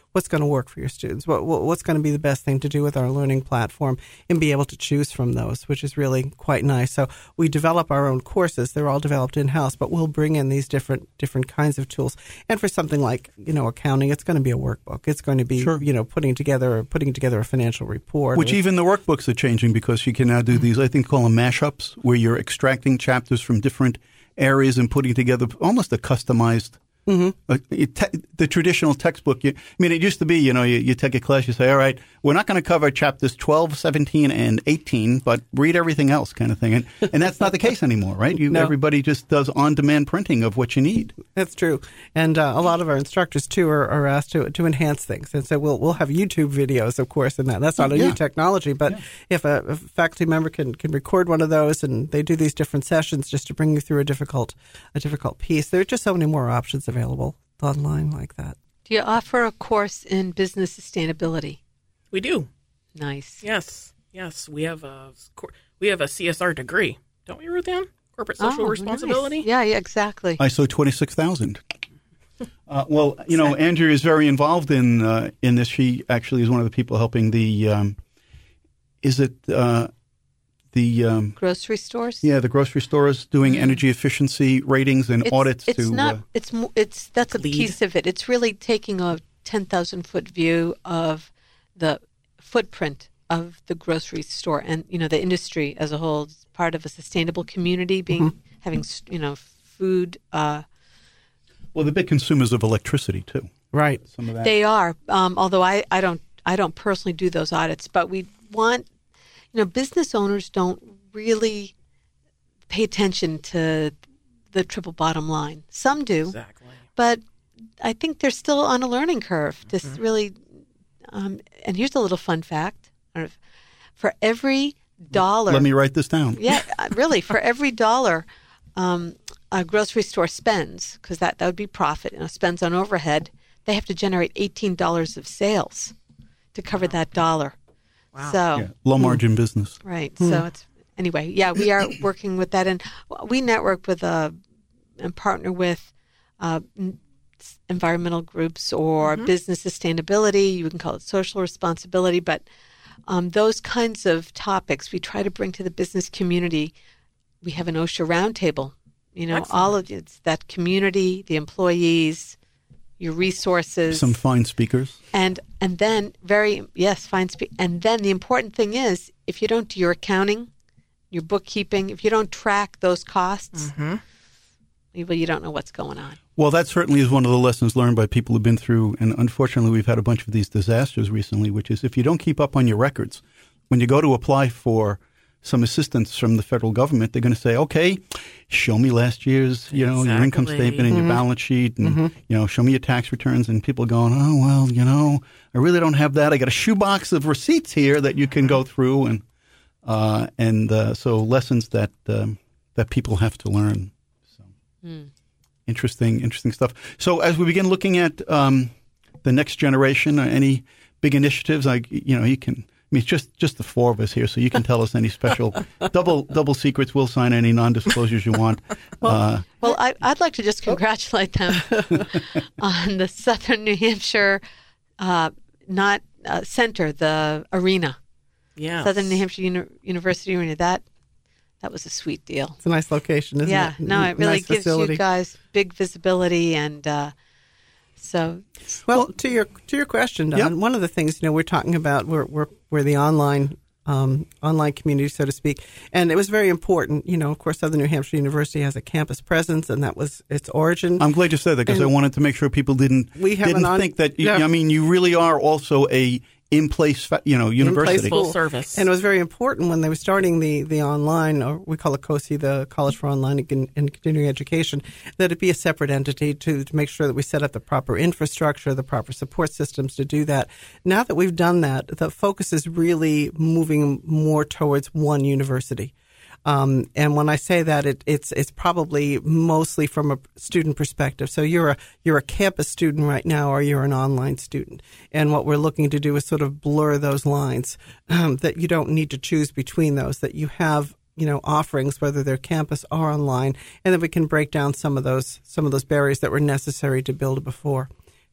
what's going to work for your students, what's going to be the best thing to do with our learning platform, and be able to choose from those, which is really quite nice. So we develop our own courses. They're all developed in-house, but we'll bring in these different kinds of tools. And for something like, accounting, it's going to be a workbook. It's going to be, putting together a financial report. Which even the workbooks are changing, because you can now do these, I think, call them mashups, where you're extracting chapters from different areas and putting together almost a customized. The traditional textbook. It used to be, you take a class, you say, all right, we're not going to cover chapters 12, 17, and 18, but read everything else, kind of thing. And that's not the case anymore, right? No. Everybody just does on-demand printing of what you need. That's true. And a lot of our instructors, too, are asked to enhance things. And so we'll have YouTube videos, of course, and that's not a new technology. But if a faculty member can record one of those, and they do these different sessions just to bring you through a difficult piece, there are just so many more options available online like that. Do you offer a course in business sustainability? We do. Nice. Yes. We have a CSR degree, don't we, Ruth Ann? Corporate social responsibility. Nice. Yeah, exactly. ISO 26000. Andrea is very involved in this. She actually is one of the people helping the. The grocery stores? Yeah, the grocery stores doing energy efficiency ratings and audits. That's a piece of it. It's really taking a 10,000-foot view of the footprint of the grocery store and, the industry as a whole. It's part of a sustainable community, having, food. Well, they're big consumers of electricity too. Right. Some of that. They are. Although I don't personally do those audits, but we want. Business owners don't really pay attention to the triple bottom line. Some do, exactly. But I think they're still on a learning curve. This really, and here's a little fun fact: for every dollar, let me write this down. Yeah, really, for every dollar a grocery store spends, because that would be profit, spends on overhead, they have to generate $18 of sales to cover that dollar. Wow. So low margin business. Right. So it's anyway, we are working with that, and we network with and partner with environmental groups or business sustainability. You can call it social responsibility, but those kinds of topics we try to bring to the business community. We have an OSHA roundtable. Excellent. All of it's that community, the employees, your resources, some fine speakers, and then fine speak. And then the important thing is, if you don't do your accounting, your bookkeeping, if you don't track those costs, you don't know what's going on. Well, that certainly is one of the lessons learned by people who've been through, and unfortunately, we've had a bunch of these disasters recently. Which is, if you don't keep up on your records, when you go to apply for some assistance from the federal government, they're going to say, okay, show me last year's, your income statement and your balance sheet, and, show me your tax returns. And people are going, oh, well, I really don't have that. I got a shoebox of receipts here that you can go through. And so lessons that people have to learn. So interesting stuff. So as we begin looking at the next generation, any big initiatives, you can. It's just the four of us here, so you can tell us any special double secrets. We'll sign any non-disclosures you want. Well, I'd like to just congratulate them on the Southern New Hampshire center, the arena. Yeah, Southern New Hampshire University Arena. That was a sweet deal. It's a nice location, isn't it? Yeah, no, it really nice gives facility. you guys big visibility and. So, well, to your question, Don, one of the things we're talking about, we're the online community, so to speak, and it was very important. Of course, Southern New Hampshire University has a campus presence, and that was its origin. I'm glad you said that, because I wanted to make sure people didn't think that. You really are also a in-place, university. Full service. And it was very important when they were starting the online, or we call it COSE, the College for Online and Continuing Education, that it be a separate entity to make sure that we set up the proper infrastructure, the proper support systems to do that. Now that we've done that, the focus is really moving more towards one university. And when I say that, it's probably mostly from a student perspective. So you're a campus student right now, or you're an online student. And what we're looking to do is sort of blur those lines, that you don't need to choose between those, that you have, offerings, whether they're campus or online, and then we can break down some of those barriers that were necessary to build before.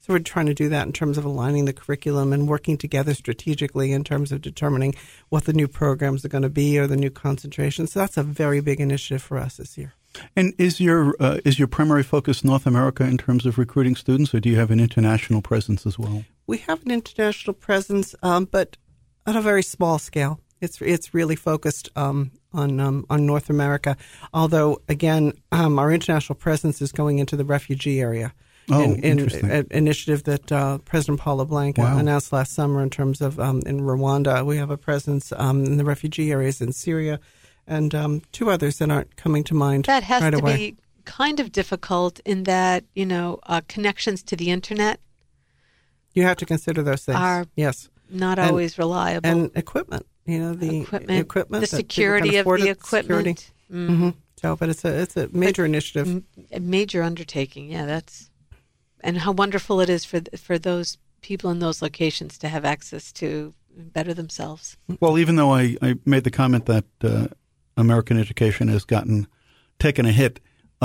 So we're trying to do that in terms of aligning the curriculum and working together strategically in terms of determining what the new programs are going to be or the new concentration. So that's a very big initiative for us this year. And is your primary focus North America in terms of recruiting students, or do you have an international presence as well? We have an international presence, but on a very small scale. It's really focused on North America. Although, again, our international presence is going into the refugee area. Interesting. An initiative that President Paul LeBlanc announced last summer in terms of in Rwanda. We have a presence in the refugee areas in Syria, and two others that aren't coming to mind that has right to away. Be kind of difficult in that, connections to the internet. You have to consider those things. Are not always reliable. And equipment. The equipment, the security of the equipment. Mm-hmm. So, but it's a major initiative, a major undertaking. Yeah, and how wonderful it is for those people in those locations to have access to better themselves. Well, even though I made the comment that American education has taken a hit,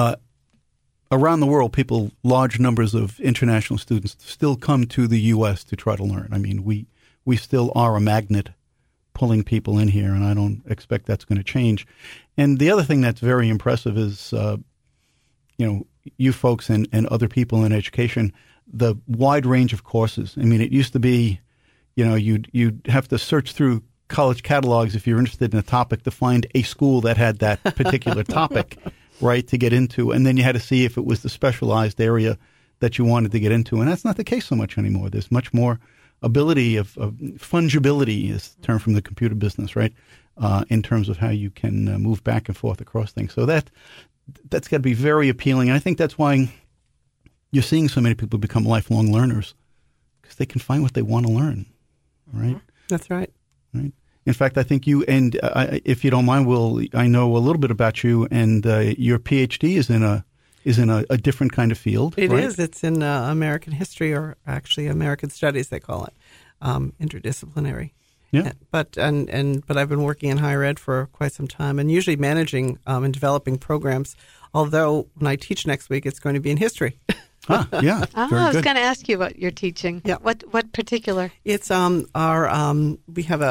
around the world, large numbers of international students still come to the U.S. to try to learn. I mean, we still are a magnet pulling people in here, and I don't expect that's going to change. And the other thing that's very impressive is, you folks and other people in education, the wide range of courses. I mean, it used to be, you'd have to search through college catalogs if you're interested in a topic to find a school that had that particular topic, right, to get into. And then you had to see if it was the specialized area that you wanted to get into. And that's not the case so much anymore. There's much more ability of fungibility is the term from the computer business, right, in terms of how you can move back and forth across things. So that's got to be very appealing. And I think that's why you're seeing so many people become lifelong learners, because they can find what they want to learn, right? That's right. Right. In fact, I think you, and if you don't mind, I know a little bit about you, and your PhD is in a different kind of field. It right? is. It's in American history, or actually American studies, they call it, interdisciplinary. Yeah. But I've been working in higher ed for quite some time, and usually managing and developing programs. Although when I teach next week, it's going to be in history. Yeah. I was going to ask you about your teaching. Yeah. What particular? It's we have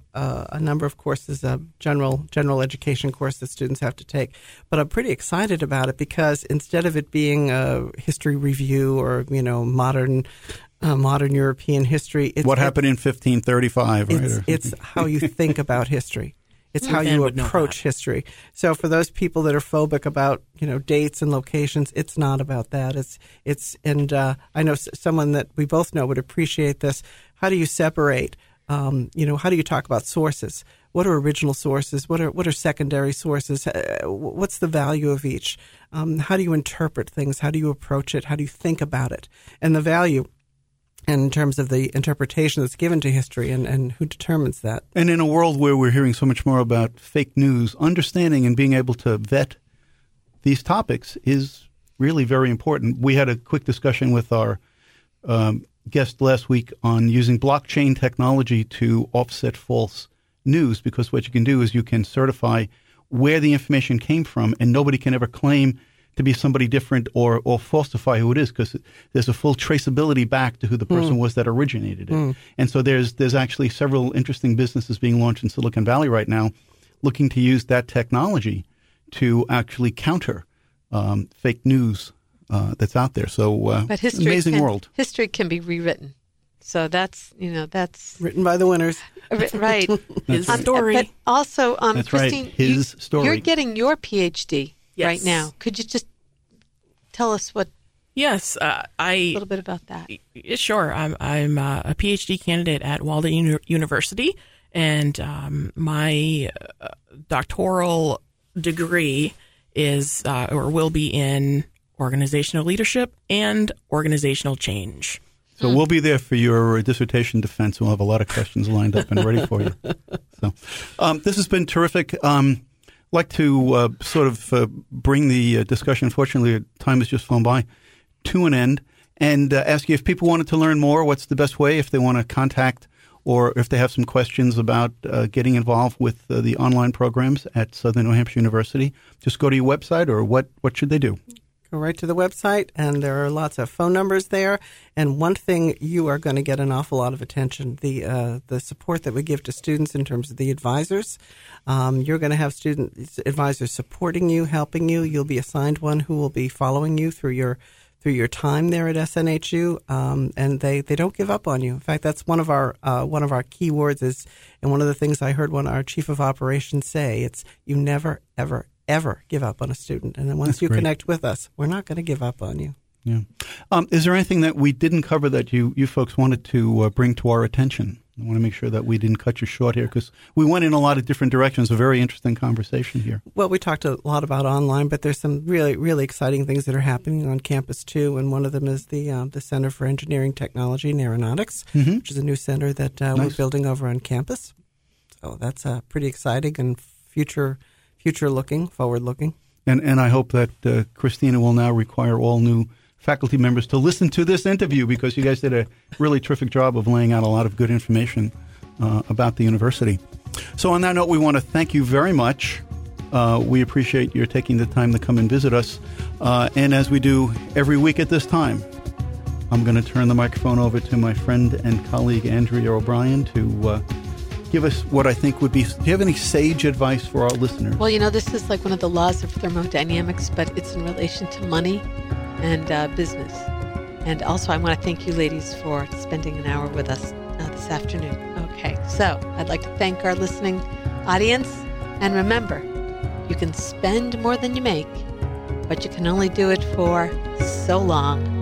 a number of courses, a general education course that students have to take. But I'm pretty excited about it because instead of it being a history review or modern European history, what happened in 1535, right? It's how you think about history. It's how you approach history. So for those people that are phobic about, dates and locations, it's not about that. And I know someone that we both know would appreciate this. How do you separate, how do you talk about sources? What are original sources? What are secondary sources? What's the value of each? How do you interpret things? How do you approach it? How do you think about it? And the value in terms of the interpretation that's given to history and who determines that. And in a world where we're hearing so much more about fake news, understanding and being able to vet these topics is really very important. We had a quick discussion with our guest last week on using blockchain technology to offset false news, because what you can do is you can certify where the information came from, and nobody can ever claim to be somebody different or falsify who it is, because there's a full traceability back to who the person was that originated it. And so there's actually several interesting businesses being launched in Silicon Valley right now looking to use that technology to actually counter fake news that's out there. So but amazing world. History can be rewritten. So that's written by the winners. Right. His story. But also, that's Christine, right. His story. You're getting your PhD. Yes. Right now. Could you just tell us Yes, a little bit about that? Sure. I'm a PhD candidate at Walden University, and my doctoral degree is or will be in organizational leadership and organizational change. So we'll be there for your dissertation defense. We'll have a lot of questions lined up and ready for you. So this has been terrific. Like to bring the discussion, unfortunately, time has just flown by, to an end, and ask you if people wanted to learn more, what's the best way if they want to contact or if they have some questions about getting involved with the online programs at Southern New Hampshire University. Just go to your website, or what should they do? Go right to the website, and there are lots of phone numbers there. And one thing, you are going to get an awful lot of attention, the support that we give to students in terms of the advisors. You're going to have advisors supporting you, helping you. You'll be assigned one who will be following you through your time there at SNHU, and they don't give up on you. In fact, that's one of our key words is, and one of the things I heard our chief of operations say, it's you never, ever give up on a student. And then once you connect with us, we're not going to give up on you. Yeah. Is there anything that we didn't cover that you folks wanted to bring to our attention? I want to make sure that we didn't cut you short here because we went in a lot of different directions. A very interesting conversation here. Well, we talked a lot about online, but there's some really, really exciting things that are happening on campus too. And one of them is the Center for Engineering, Technology, and Aeronautics, which is a new center that we're building over on campus. So that's pretty exciting and future-looking, forward-looking. And I hope that Christina will now require all new faculty members to listen to this interview because you guys did a really terrific job of laying out a lot of good information about the university. So on that note, we want to thank you very much. We appreciate your taking the time to come and visit us. And as we do every week at this time, I'm going to turn the microphone over to my friend and colleague, Andrea O'Brien, to give us what I think would be, do you have any sage advice for our listeners? Well, this is like one of the laws of thermodynamics, but it's in relation to money and business. And also, I want to thank you ladies for spending an hour with us this afternoon. Okay, so I'd like to thank our listening audience. And remember, you can spend more than you make, but you can only do it for so long.